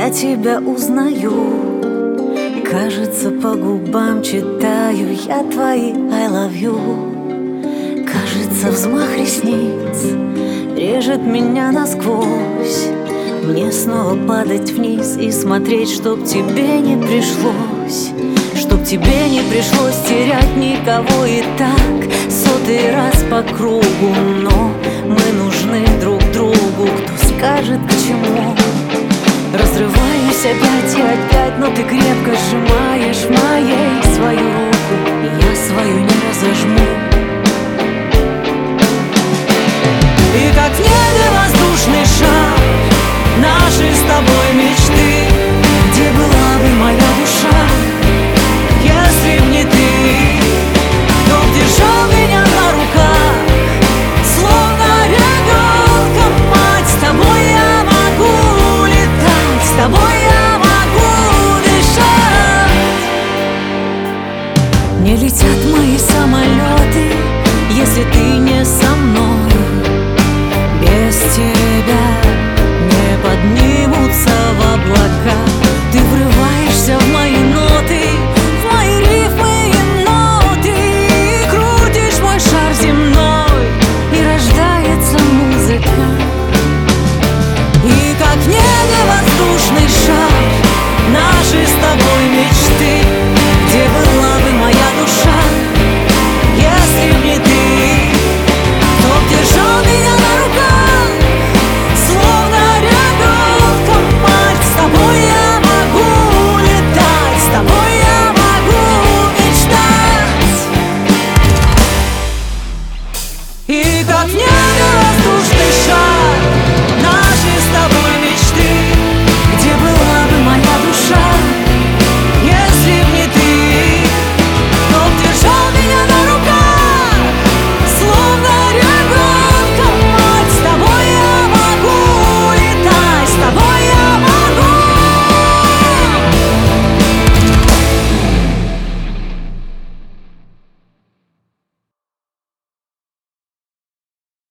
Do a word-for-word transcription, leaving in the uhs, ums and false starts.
я тебя узнаю. Кажется, по губам читаю я твои I love you. Кажется, взмах ресниц режет меня насквозь. Мне снова падать вниз и смотреть, чтоб тебе не пришлось, чтоб тебе не пришлось терять никого и так сотый раз по кругу. Но мы нужны друг другу, кто скажет к чему. Разрываюсь опять и опять, но ты крепко сжимаешь моей свою руку, и я свою не разожму. И как в небе воздушный шар наши с тобой мечты